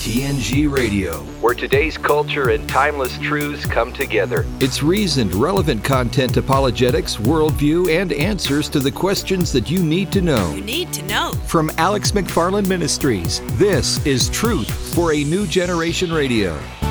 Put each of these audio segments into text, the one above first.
TNG Radio, where today's culture and timeless truths come together. It's reasoned, relevant content, apologetics, worldview, and answers to the questions that you need to know. From Alex McFarland Ministries, this is Truth for a New Generation Radio.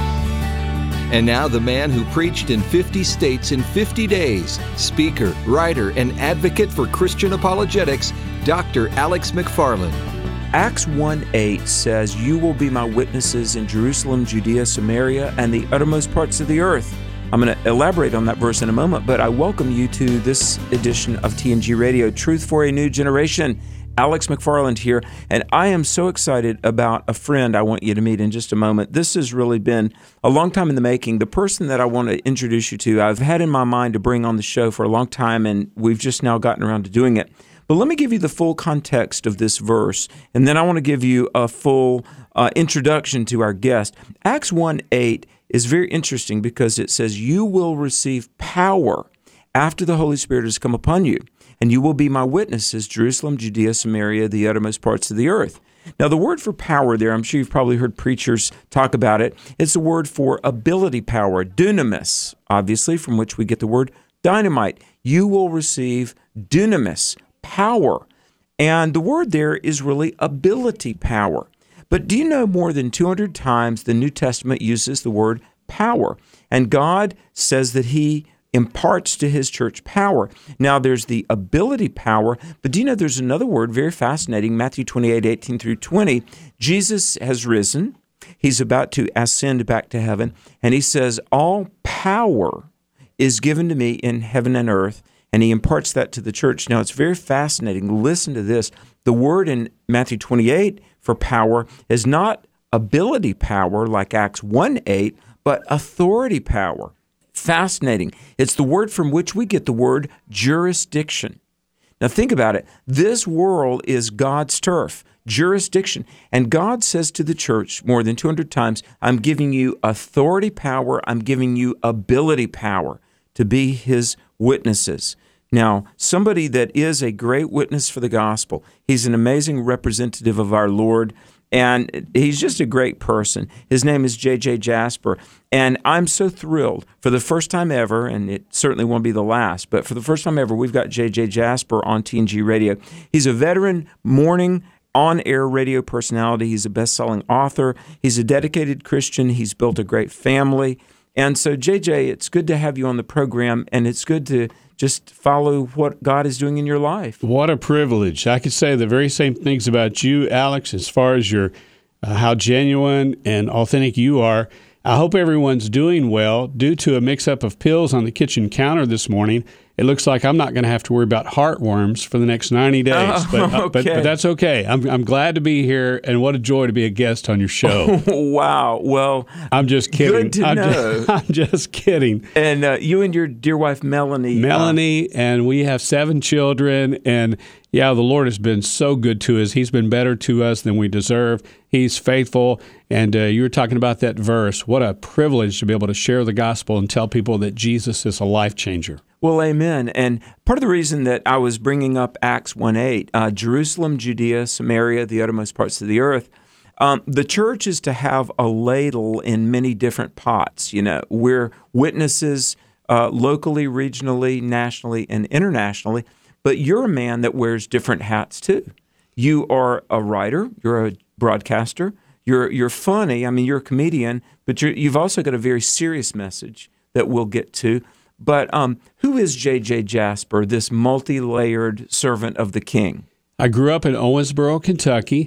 And now the man who preached in 50 states in 50 days, speaker, writer, and advocate for Christian apologetics, Dr. Alex McFarland. Acts 1:8 says, "You will be my witnesses in Jerusalem, Judea, Samaria, and the uttermost parts of the earth." I'm going to elaborate on that verse in a moment, but I welcome you to this edition of TNG Radio, Truth for a New Generation. Alex McFarland here, and I am so excited about a friend I want you to meet in just a moment. This has really been a long time in the making. The person that I want to introduce you to, I've had in my mind to bring on the show for a long time, and we've just now gotten around to doing it. But let me give you the full context of this verse, and then I want to give you a full introduction to our guest. Acts 1:8 is very interesting because it says, "You will receive power after the Holy Spirit has come upon you, and you will be my witnesses, Jerusalem, Judea, Samaria, the uttermost parts of the earth." Now, the word for power there, I'm sure you've probably heard preachers talk about it. It's the word for ability power, dunamis, obviously, from which we get the word dynamite. You will receive dunamis, power. And the word there is really ability power. But do you know more than 200 times the New Testament uses the word power? And God says that He imparts to His church power. Now, there's the ability power, but do you know there's another word, very fascinating, Matthew 28:18 through 20. Jesus has risen. He's about to ascend back to heaven. And He says, "All power is given to me in heaven and earth." And He imparts that to the church. Now, it's very fascinating. Listen to this. The word in Matthew 28 for power is not ability power like Acts 1:8, but authority power. Fascinating. It's the word from which we get the word jurisdiction. Now, think about it. This world is God's turf, jurisdiction. And God says to the church more than 200 times, "I'm giving you authority power. I'm giving you ability power to be His witnesses." Now, somebody that is a great witness for the gospel, he's an amazing representative of our Lord, and he's just a great person. His name is J.J. Jasper, and I'm so thrilled. For the first time ever, and it certainly won't be the last, but for the first time ever, we've got J.J. Jasper on TNG Radio. He's a veteran morning on-air radio personality. He's a best-selling author. He's a dedicated Christian. He's built a great family. And so, JJ, it's good to have you on the program, and it's good to just follow what God is doing in your life. What a privilege. I could say the very same things about you, Alex, as far as your how genuine and authentic you are. I hope everyone's doing well. Due to a mix-up of pills on the kitchen counter this morning, it looks like I'm not going to have to worry about heartworms for the next 90 days. But that's okay. I'm glad to be here, and what a joy to be a guest on your show. Wow. Well, I'm just kidding. Good to know. I'm just kidding. And you and your dear wife, Melanie. And we have 7 children, and yeah, the Lord has been so good to us. He's been better to us than we deserve. He's faithful. And you were talking about that verse. What a privilege to be able to share the gospel and tell people that Jesus is a life changer. Well, amen. And part of the reason that I was bringing up Acts 1:8, Jerusalem, Judea, Samaria, the uttermost parts of the earth, the church is to have a ladle in many different pots. You know, we're witnesses locally, regionally, nationally, and internationally. But you're a man that wears different hats too. You are a writer. You're a broadcaster. You're funny. I mean, you're a comedian. But you've also got a very serious message that we'll get to. But who is J.J. Jasper, this multi-layered servant of the King? I grew up in Owensboro, Kentucky.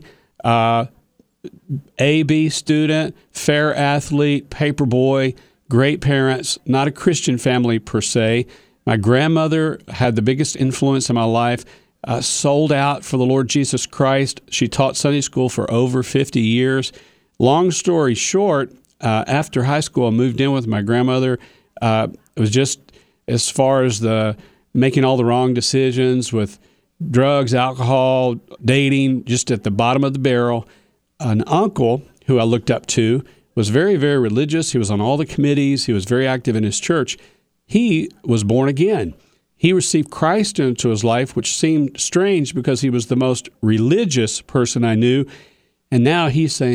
A.B. student, fair athlete, paper boy, great parents, not a Christian family per se. My grandmother had the biggest influence in my life, sold out for the Lord Jesus Christ. She taught Sunday school for over 50 years. Long story short, after high school, I moved in with my grandmother. It was just as far as the making all the wrong decisions with drugs, alcohol, dating, just at the bottom of the barrel. An uncle who I looked up to was very, very religious. He was on all the committees. He was very active in his church. He was born again. He received Christ into his life, which seemed strange because he was the most religious person I knew. And now he's saying,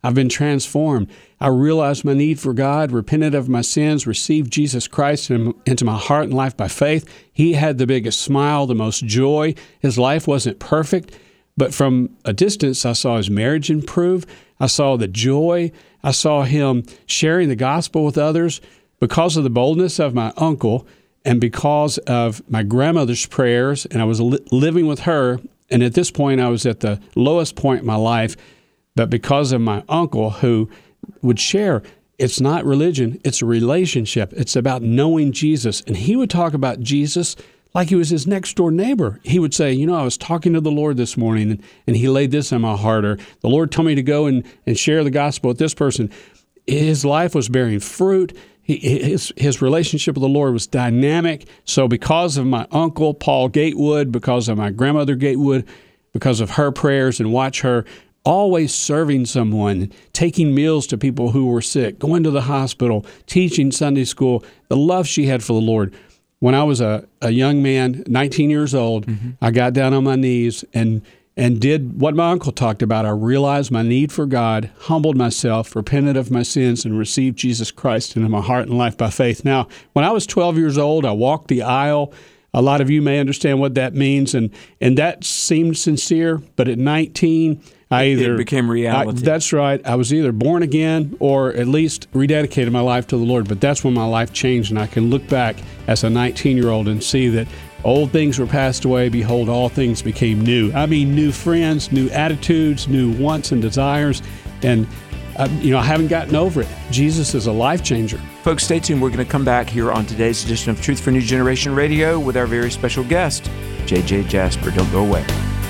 I've been transformed. I realized my need for God, repented of my sins, received Jesus Christ into my heart and life by faith. He had the biggest smile, the most joy. His life wasn't perfect, but from a distance, I saw his marriage improve. I saw the joy. I saw him sharing the gospel with others. Because of the boldness of my uncle and because of my grandmother's prayers, and I was living with her, and at this point I was at the lowest point in my life, but because of my uncle who would share, it's not religion, it's a relationship. It's about knowing Jesus. And he would talk about Jesus like he was his next door neighbor. He would say, I was talking to the Lord this morning and he laid this on my heart, or the Lord told me to go and share the gospel with this person. His life was bearing fruit. His relationship with the Lord was dynamic. So because of my uncle, Paul Gatewood, because of my grandmother Gatewood, because of her prayers, and watch her always serving someone, taking meals to people who were sick, going to the hospital, teaching Sunday school, the love she had for the Lord. When I was a young man, 19 years old, I got down on my knees and did what my uncle talked about. I realized my need for God, humbled myself, repented of my sins, and received Jesus Christ into my heart and life by faith. Now, when I was 12 years old, I walked the aisle. A lot of you may understand what that means, and that seemed sincere, but at 19, it became reality. That's right. I was either born again or at least rededicated my life to the Lord, but that's when my life changed, and I can look back as a 19-year-old and see that old things were passed away. Behold, all things became new. I mean, new friends, new attitudes, new wants and desires. And, I haven't gotten over it. Jesus is a life changer. Folks, stay tuned. We're going to come back here on today's edition of Truth for New Generation Radio with our very special guest, J.J. Jasper. Don't go away.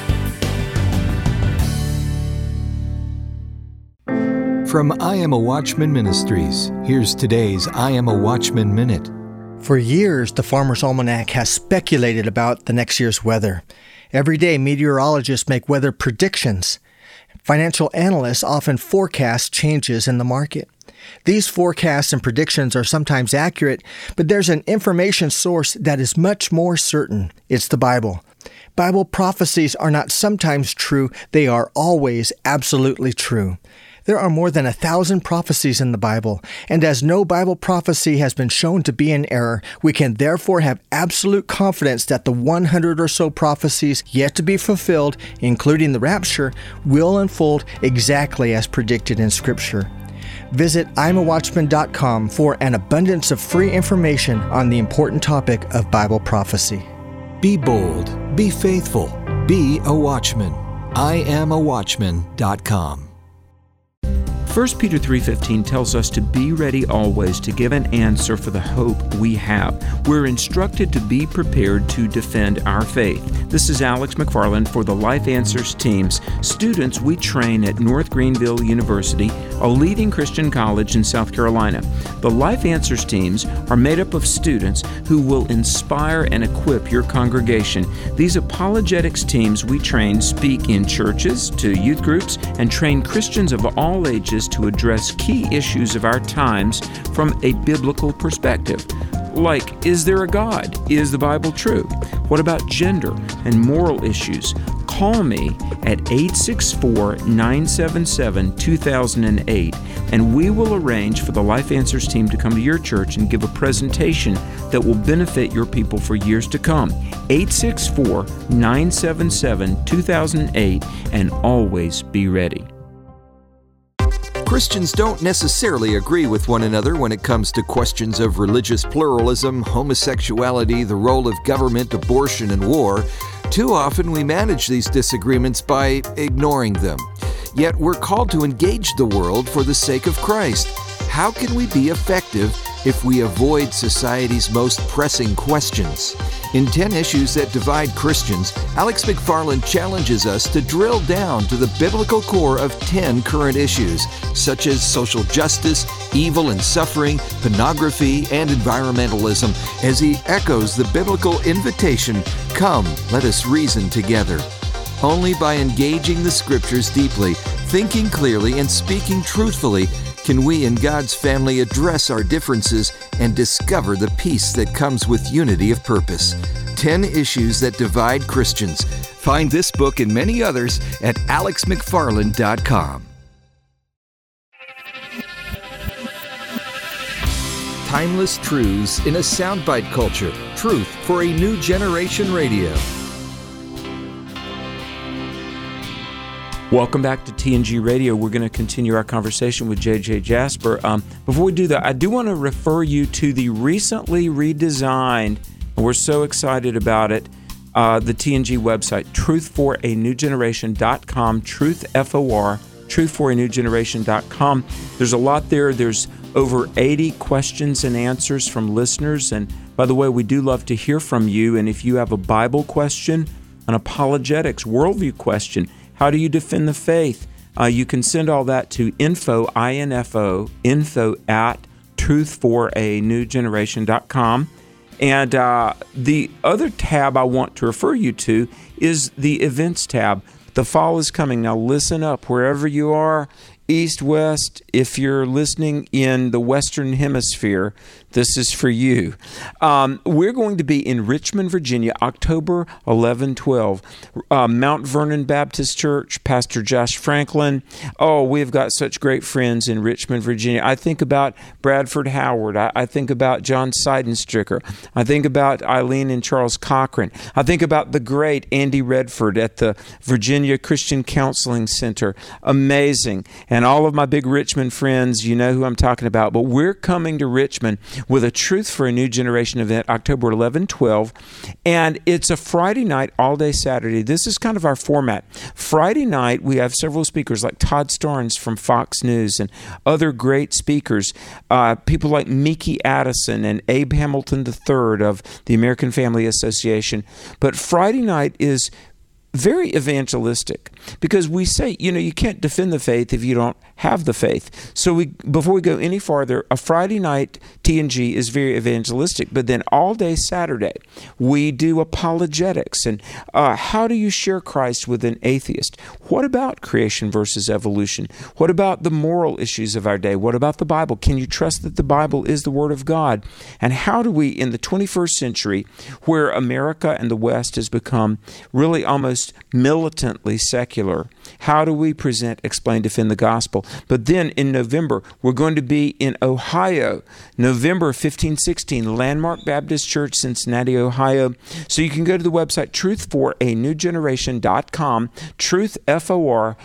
From I Am a Watchman Ministries, here's today's I Am a Watchman Minute. For years, the Farmer's Almanac has speculated about the next year's weather. Every day, meteorologists make weather predictions. Financial analysts often forecast changes in the market. These forecasts and predictions are sometimes accurate, but there's an information source that is much more certain. It's the Bible. Bible prophecies are not sometimes true, they are always absolutely true. There are more than 1,000 prophecies in the Bible, and as no Bible prophecy has been shown to be in error, we can therefore have absolute confidence that the 100 or so prophecies yet to be fulfilled, including the rapture, will unfold exactly as predicted in Scripture. Visit imawatchman.com for an abundance of free information on the important topic of Bible prophecy. Be bold, be faithful, be a watchman. imawatchman.com. 1 Peter 3:15 tells us to be ready always to give an answer for the hope we have. We're instructed to be prepared to defend our faith. This is Alex McFarland for the Life Answers teams, students we train at North Greenville University, a leading Christian college in South Carolina. The Life Answers teams are made up of students who will inspire and equip your congregation. These apologetics teams we train speak in churches, to youth groups, and train Christians of all ages to address key issues of our times from a biblical perspective. Like, is there a God? Is the Bible true? What about gender and moral issues? Call me at 864-977-2008 and we will arrange for the Life Answers team to come to your church and give a presentation that will benefit your people for years to come. 864-977-2008 and always be ready. Christians don't necessarily agree with one another when it comes to questions of religious pluralism, homosexuality, the role of government, abortion, and war. Too often we manage these disagreements by ignoring them. Yet we're called to engage the world for the sake of Christ. How can we be effective if we avoid society's most pressing questions? In 10 Issues That Divide Christians, Alex McFarland challenges us to drill down to the biblical core of 10 current issues, such as social justice, evil and suffering, pornography, and environmentalism, as he echoes the biblical invitation, "Come, let us reason together." Only by engaging the Scriptures deeply, thinking clearly, and speaking truthfully can we in God's family address our differences and discover the peace that comes with unity of purpose. 10 Issues That Divide Christians. Find this book and many others at alexmcfarland.com. timeless truths in a soundbite culture. Truth for a New Generation Radio. Welcome back to TNG Radio. We're going to continue our conversation with J.J. Jasper. Before we do that, I do want to refer you to the recently redesigned, and we're so excited about it, the TNG website, truthforanewgeneration.com, truthfor, truthforanewgeneration.com. There's a lot there. There's over 80 questions and answers from listeners. And by the way, we do love to hear from you. And if you have a Bible question, an apologetics, worldview question, how do you defend the faith? You can send all that to info at truthforanewgeneration.com. And the other tab I want to refer you to is the events tab. The fall is coming. Now listen up, wherever you are, east, west, if you're listening in the Western Hemisphere, this is for you. We're going to be in Richmond, Virginia, October 11, 12. Mount Vernon Baptist Church, Pastor Josh Franklin. Oh, we've got such great friends in Richmond, Virginia. I think about Bradford Howard. I think about John Seidenstricker. I think about Eileen and Charles Cochran. I think about the great Andy Redford at the Virginia Christian Counseling Center. Amazing. And all of my big Richmond friends, you know who I'm talking about. But we're coming to Richmond with a Truth for a New Generation event, October 11, 12. And it's a Friday night, all day Saturday. This is kind of our format. Friday night, we have several speakers like Todd Starnes from Fox News and other great speakers. People like Miki Addison and Abe Hamilton III of the American Family Association. But Friday night is very evangelistic, because we say, you can't defend the faith if you don't have the faith. So before we go any farther, a Friday night TNG is very evangelistic, but then all day Saturday, we do apologetics. And how do you share Christ with an atheist? What about creation versus evolution? What about the moral issues of our day? What about the Bible? Can you trust that the Bible is the Word of God? And how do we, in the 21st century, where America and the West has become really almost militantly secular, how do we present, explain, defend the gospel? But then in November, we're going to be in Ohio, November 15, 16, Landmark Baptist Church, Cincinnati, Ohio. So you can go to the website, truthforanewgeneration.com, truthfor,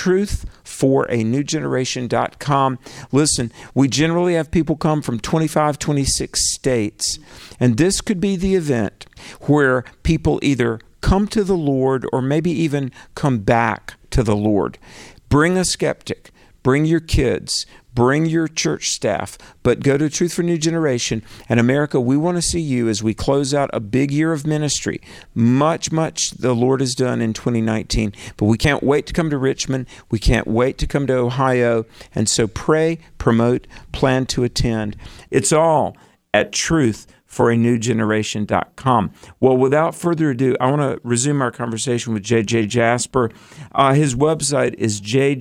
truthforanewgeneration.com. Listen, we generally have people come from 25, 26 states, and this could be the event where people either come to the Lord or maybe even come back to the Lord. Bring a skeptic, bring your kids, bring your church staff, but go to Truth for New Generation. And America, we want to see you as we close out a big year of ministry. Much the Lord has done in 2019, but we can't wait to come to Richmond. We can't wait to come to Ohio. And so pray, promote, plan to attend. It's all at truthforanewgeneration.com. Well, without further ado, I want to resume our conversation with J.J. Jasper. His website is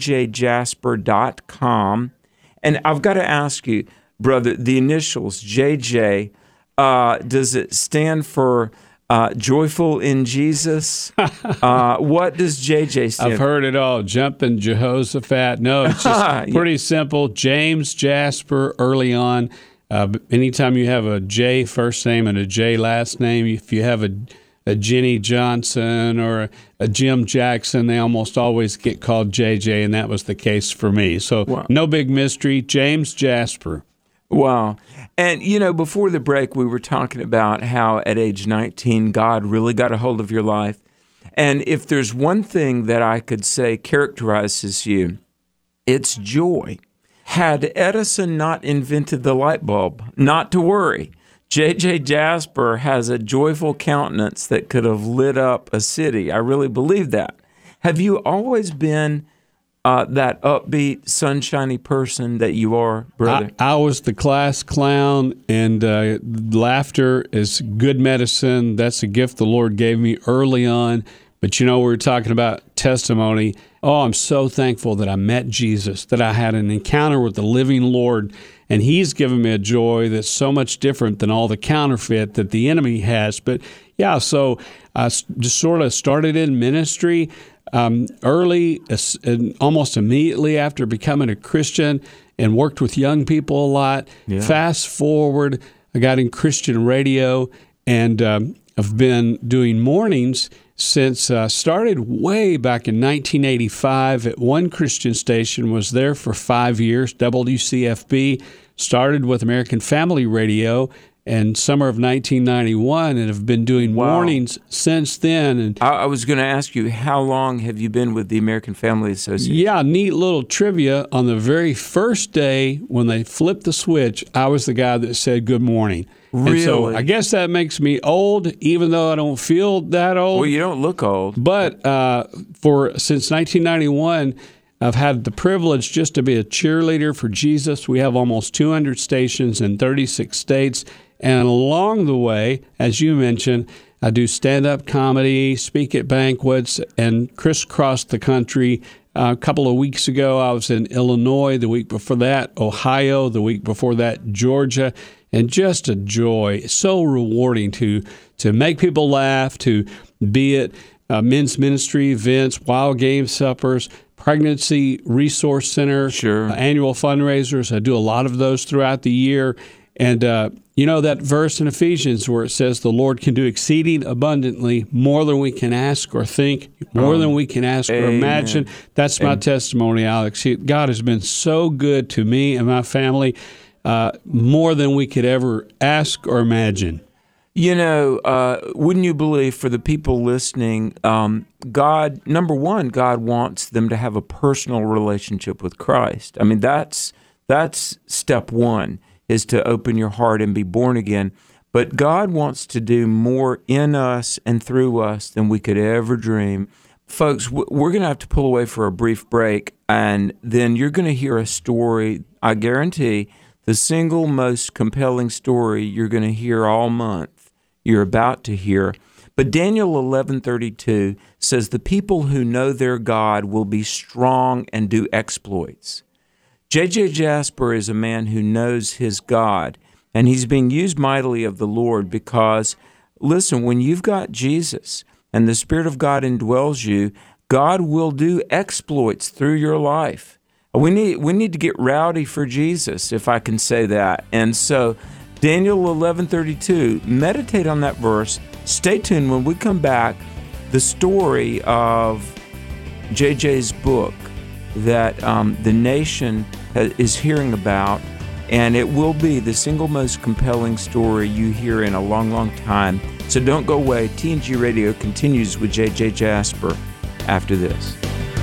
jjjasper.com. And I've got to ask you, brother, the initials, JJ, does it stand for joyful in Jesus? What does JJ stand for? I've heard it all. Jumping Jehoshaphat. No, it's just pretty simple. James Jasper early on. Anytime you have a J first name and a J last name, if you have a Jenny Johnson or a Jim Jackson, they almost always get called JJ, and that was the case for me. So wow. No big mystery, James Jasper. Wow. And, before the break, we were talking about how at age 19, God really got a hold of your life. And if there's one thing that I could say characterizes you, it's joy. Had Edison not invented the light bulb, not to worry. J.J. Jasper has a joyful countenance that could have lit up a city. I really believe that. Have you always been that upbeat, sunshiny person that you are, brother? I was the class clown, and laughter is good medicine. That's a gift the Lord gave me early on. But we were talking about testimony. Oh, I'm so thankful that I met Jesus, that I had an encounter with the living Lord, and He's given me a joy that's so much different than all the counterfeit that the enemy has. But yeah, so I just sort of started in ministry. early, and almost immediately after becoming a Christian, and worked with young people a lot. Yeah. Fast forward, I got in Christian radio, and I've been doing mornings since started way back in 1985 at one Christian station, was there for 5 years, WCFB, started with American Family Radio in summer of 1991, and have been doing mornings since then. And I was going to ask you, how long have you been with the American Family Association? Yeah, neat little trivia. On the very first day when they flipped the switch, I was the guy that said good morning. Really? And so I guess that makes me old, even though I don't feel that old. Well, you don't look old. But since 1991, I've had the privilege just to be a cheerleader for Jesus. We have almost 200 stations in 36 states. And along the way, as you mentioned, I do stand-up comedy, speak at banquets, and crisscross the country. A couple of weeks ago, I was in Illinois. The week before that, Ohio. The week before that, Georgia. And just a joy. It's so rewarding to make people laugh, to be at men's ministry events, wild game suppers, pregnancy resource center, annual fundraisers. I do a lot of those throughout the year. And you know that verse in Ephesians where it says the Lord can do exceeding abundantly more than we can ask or think, more than we can ask or imagine. That's my testimony, Alex. God has been so good to me and my family, more than we could ever ask or imagine. You know, wouldn't you believe, for the people listening, God, number one, God wants them to have a personal relationship with Christ. I mean, that's step one, is to open your heart and be born again. But God wants to do more in us and through us than we could ever dream. Folks, we're going to have to pull away for a brief break, and then you're going to hear a story, I guarantee, the single most compelling story you're going to hear all month, you're about to hear. But Daniel 11:32 says the people who know their God will be strong and do exploits. J.J. Jasper is a man who knows his God, and he's being used mightily of the Lord because, listen, when you've got Jesus and the Spirit of God indwells you, God will do exploits through your life. We need to get rowdy for Jesus, if I can say that. And so Daniel 11:32, meditate on that verse. Stay tuned. When we come back, the story of JJ's book that the nation is hearing about, and it will be the single most compelling story you hear in a long, long time. So don't go away. TNG Radio continues with JJ Jasper after this.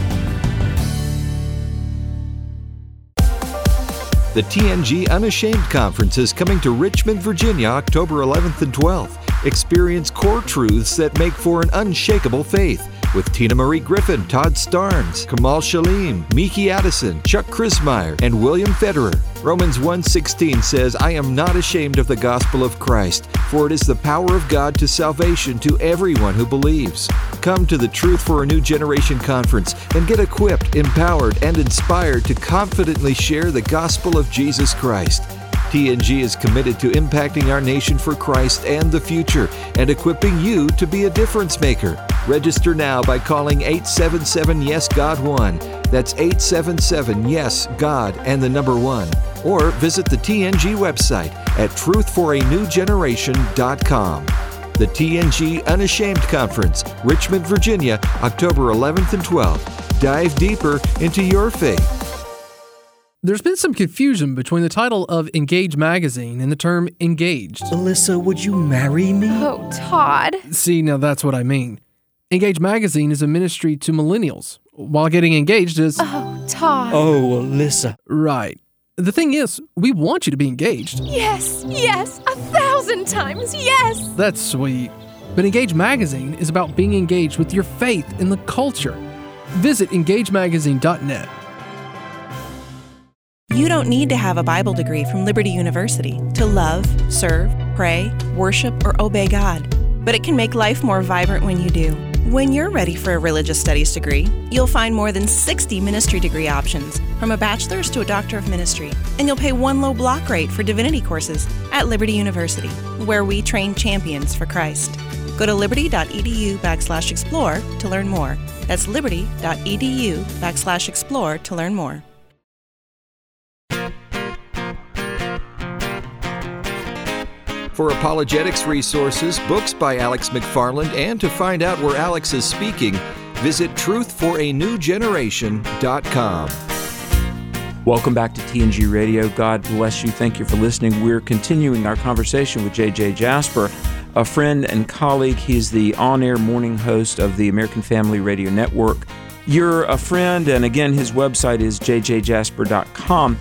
The TNG Unashamed Conference is coming to Richmond, Virginia, October 11th and 12th. Experience core truths that make for an unshakable faith with Tina Marie Griffin, Todd Starnes, Kamal Shalim, Miki Addison, Chuck Crismier, and William Federer. Romans 1:16 says, I am not ashamed of the gospel of Christ, for it is the power of God to salvation to everyone who believes. Come to the Truth for a New Generation Conference and get equipped, empowered, and inspired to confidently share the gospel of Jesus Christ. TNG is committed to impacting our nation for Christ and the future and equipping you to be a difference maker. Register now by calling 877-YES-GOD-1. That's 877-YES-GOD and the number 1. Or visit the TNG website at truthforanewgeneration.com. The TNG Unashamed Conference, Richmond, Virginia, October 11th and 12th. Dive deeper into your faith. There's been some confusion between the title of Engage magazine and the term engaged. Alyssa, would you marry me? Oh, Todd. See, now that's what I mean. Engage magazine is a ministry to millennials, while getting engaged is... Oh, Todd. Oh, Alyssa. Right. The thing is, we want you to be engaged. Yes, 1,000 times yes. That's sweet. But Engage magazine is about being engaged with your faith in the culture. Visit engagemagazine.net. You don't need to have a Bible degree from Liberty University to love, serve, pray, worship, or obey God. But it can make life more vibrant when you do. When you're ready for a religious studies degree, you'll find more than 60 ministry degree options, from a bachelor's to a doctor of ministry, and you'll pay one low block rate for divinity courses at Liberty University, where we train champions for Christ. Go to liberty.edu/explore to learn more. That's liberty.edu/explore to learn more. For apologetics resources, books by Alex McFarland, and to find out where Alex is speaking, visit truthforanewgeneration.com. Welcome back to TNG Radio. God bless you. Thank you for listening. We're continuing our conversation with J.J. Jasper, a friend and colleague. He's the on-air morning host of the American Family Radio Network. You're a friend, and again, his website is jjjasper.com.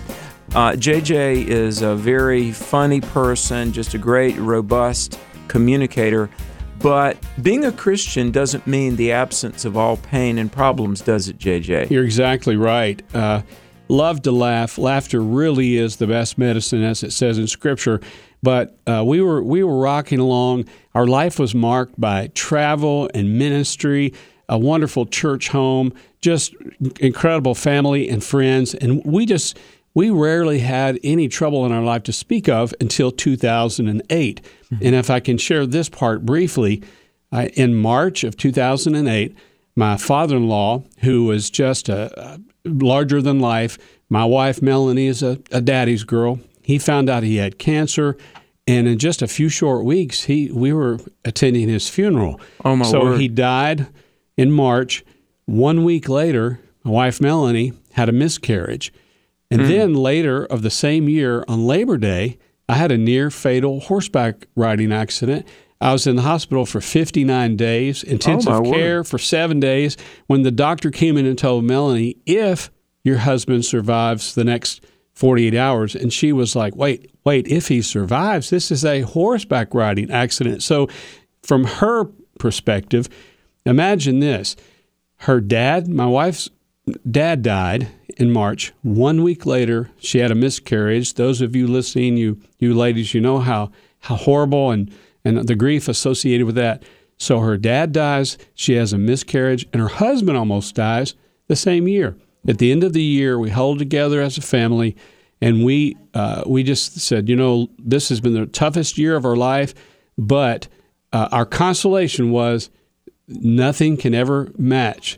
JJ is a very funny person, just a great, robust communicator. But being a Christian doesn't mean the absence of all pain and problems, does it, JJ? You're exactly right. Love to laugh. Laughter really is the best medicine, as it says in Scripture. But we were rocking along. Our life was marked by travel and ministry, a wonderful church home, just incredible family and friends. And we rarely had any trouble in our life to speak of until 2008. Mm-hmm. And if I can share this part briefly, in March of 2008, my father-in-law, who was just a larger than life, my wife Melanie is a daddy's girl, he found out he had cancer. And in just a few short weeks, we were attending his funeral. Oh, my word. So he died in March. 1 week later, my wife Melanie had a miscarriage. And then later of the same year, on Labor Day, I had a near-fatal horseback riding accident. I was in the hospital for 59 days, intensive care for 7 days, when the doctor came in and told Melanie, if your husband survives the next 48 hours, and she was like, wait, if he survives, this is a horseback riding accident. So from her perspective, imagine this. Her dad, my wife's dad, died in March. 1 week later, she had a miscarriage. Those of you listening, you ladies, you know how horrible and the grief associated with that. So her dad dies, she has a miscarriage, and her husband almost dies the same year. At the end of the year, we huddled together as a family, and we just said, this has been the toughest year of our life, but our consolation was nothing can ever match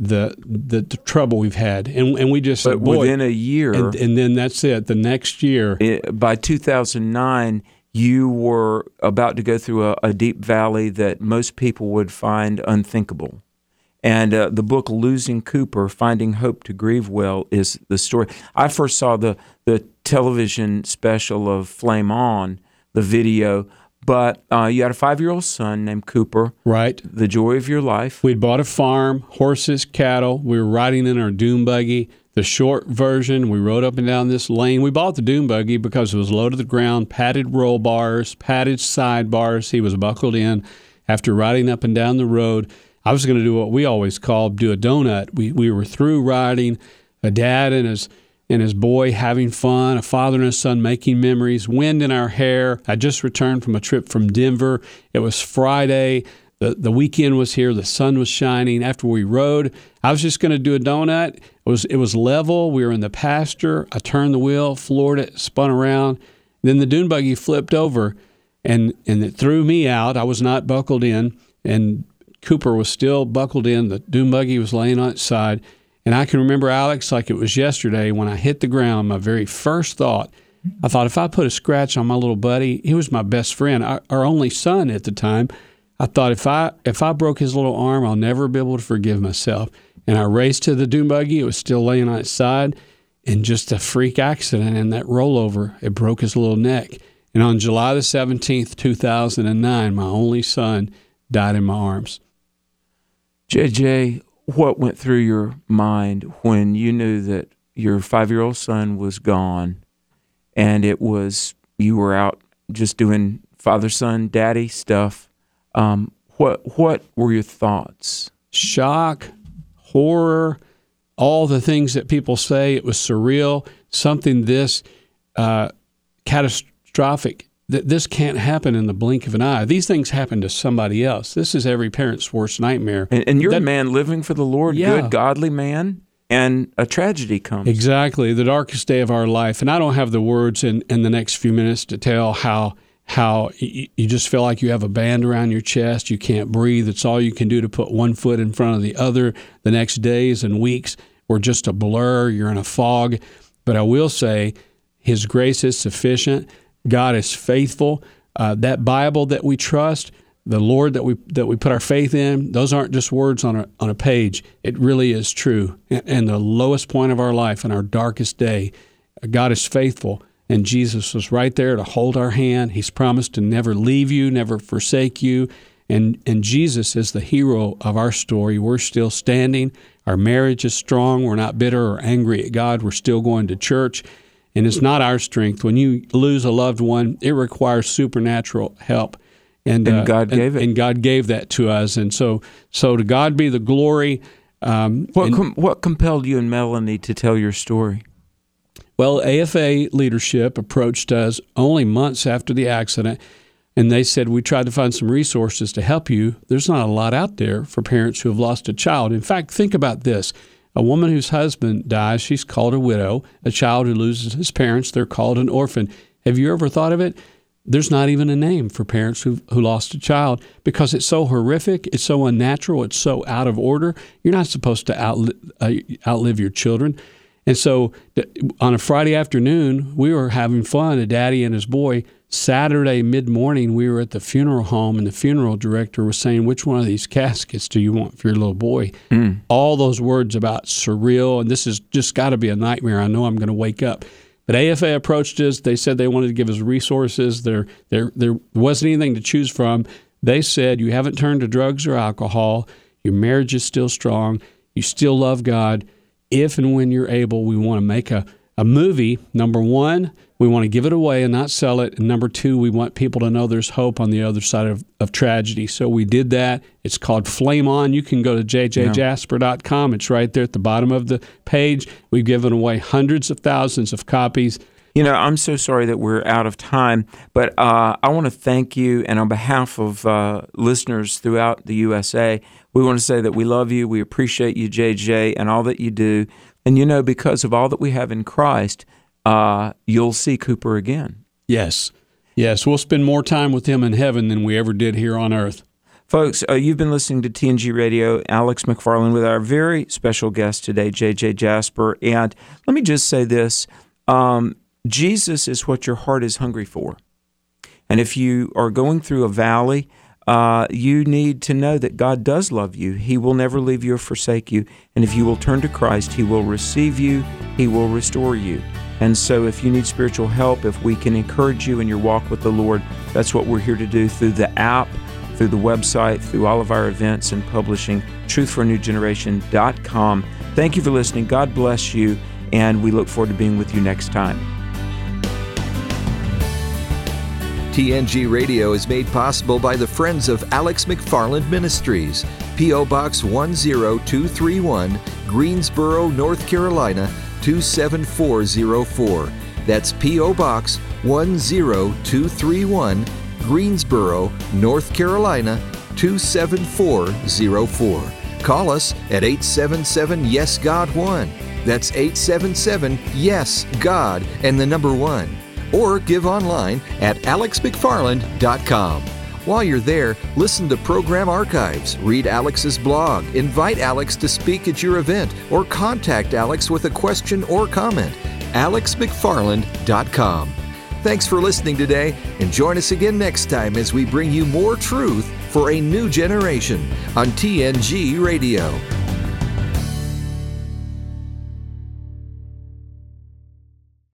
the trouble we've had, and we just said, boy, within a year, and then that's it. The next year, by 2009, you were about to go through a deep valley that most people would find unthinkable. And the book Losing Cooper, Finding Hope to Grieve Well, is the story. I first saw the television special of Flame On, the video. But you had a 5-year-old son named Cooper. Right. The joy of your life. We'd bought a farm, horses, cattle. We were riding in our dune buggy. The short version, we rode up and down this lane. We bought the dune buggy because it was low to the ground, padded roll bars, padded sidebars. He was buckled in. After riding up and down the road, I was going to do what we always called do a donut. We were through riding, a dad and his boy having fun, a father and a son making memories, wind in our hair. I just returned from a trip from Denver. It was Friday. The weekend was here. The sun was shining. After we rode, I was just going to do a donut. It was level. We were in the pasture. I turned the wheel, floored it, spun around. Then the dune buggy flipped over, and it threw me out. I was not buckled in, and Cooper was still buckled in. The dune buggy was laying on its side. And I can remember, Alex, like it was yesterday, when I hit the ground, my very first thought, I thought if I put a scratch on my little buddy, he was my best friend, our only son at the time. I thought if I broke his little arm, I'll never be able to forgive myself. And I raced to the dune buggy. It was still laying on its side. And just a freak accident in that rollover, it broke his little neck. And on July the 17th, 2009, my only son died in my arms. JJ, what went through your mind when you knew that your 5-year-old son was gone, and you were out just doing father-son, daddy stuff? What were your thoughts? Shock, horror, all the things that people say. It was surreal. Something this catastrophic. This can't happen in the blink of an eye. These things happen to somebody else. This is every parent's worst nightmare. And you're a man living for the Lord, good, godly man, and a tragedy comes. Exactly, the darkest day of our life. And I don't have the words in the next few minutes to tell how how you just feel like you have a band around your chest. You can't breathe. It's all you can do to put one foot in front of the other. The next days and weeks were just a blur. You're in a fog. But I will say His grace is sufficient. God is faithful. That Bible that we trust, the Lord that we put our faith in, those aren't just words on a page. It really is true. And the lowest point of our life, in our darkest day, God is faithful. And Jesus was right there to hold our hand. He's promised to never leave you, never forsake you. And Jesus is the hero of our story. We're still standing. Our marriage is strong. We're not bitter or angry at God. We're still going to church. And it's not our strength. When you lose a loved one, it requires supernatural help. And God gave it. And God gave that to us. And so to God be the glory. What compelled you and Melanie to tell your story? Well, AFA leadership approached us only months after the accident, and they said, we tried to find some resources to help you. There's not a lot out there for parents who have lost a child. In fact, think about this. A woman whose husband dies, she's called a widow. A child who loses his parents, they're called an orphan. Have you ever thought of it? There's not even a name for parents who lost a child because it's so horrific, it's so unnatural, it's so out of order. You're not supposed to outlive your children. And so on a Friday afternoon, we were having fun, a daddy and his boy. Saturday mid-morning, we were at the funeral home, and the funeral director was saying, which one of these caskets do you want for your little boy? All those words about surreal, and this has just got to be a nightmare. I know I'm going to wake up. But AFA approached us. They said they wanted to give us resources. There wasn't anything to choose from. They said, you haven't turned to drugs or alcohol. Your marriage is still strong. You still love God. If and when you're able, we want to make a movie. Number one, we want to give it away and not sell it. And number two, we want people to know there's hope on the other side of tragedy. So we did that. It's called Flame On. You can go to jjjasper.com. It's right there at the bottom of the page. We've given away hundreds of thousands of copies. You know, I'm so sorry that we're out of time, but I want to thank you, and on behalf of listeners throughout the USA, we want to say that we love you, we appreciate you, JJ, and all that you do. And you know, because of all that we have in Christ, you'll see Cooper again. Yes, we'll spend more time with him in heaven than we ever did here on earth. Folks, you've been listening to TNG Radio, Alex McFarland, with our very special guest today, JJ Jasper. And let me just say this. Jesus is what your heart is hungry for. And if you are going through a valley, you need to know that God does love you. He will never leave you or forsake you. And if you will turn to Christ, He will receive you. He will restore you. And so if you need spiritual help, if we can encourage you in your walk with the Lord, that's what we're here to do through the app, through the website, through all of our events and publishing, truthforanewgeneration.com. Thank you for listening. God bless you. And we look forward to being with you next time. TNG Radio is made possible by the Friends of Alex McFarland Ministries, P.O. Box 10231, Greensboro, North Carolina, 27404. That's P.O. Box 10231, Greensboro, North Carolina, 27404. Call us at 877-YES-GOD-1. That's 877-YES-GOD and the number 1. Or give online at alexmcfarland.com. While you're there, listen to program archives, read Alex's blog, invite Alex to speak at your event, or contact Alex with a question or comment. alexmcfarland.com. Thanks for listening today, and join us again next time as we bring you more truth for a new generation on TNG Radio.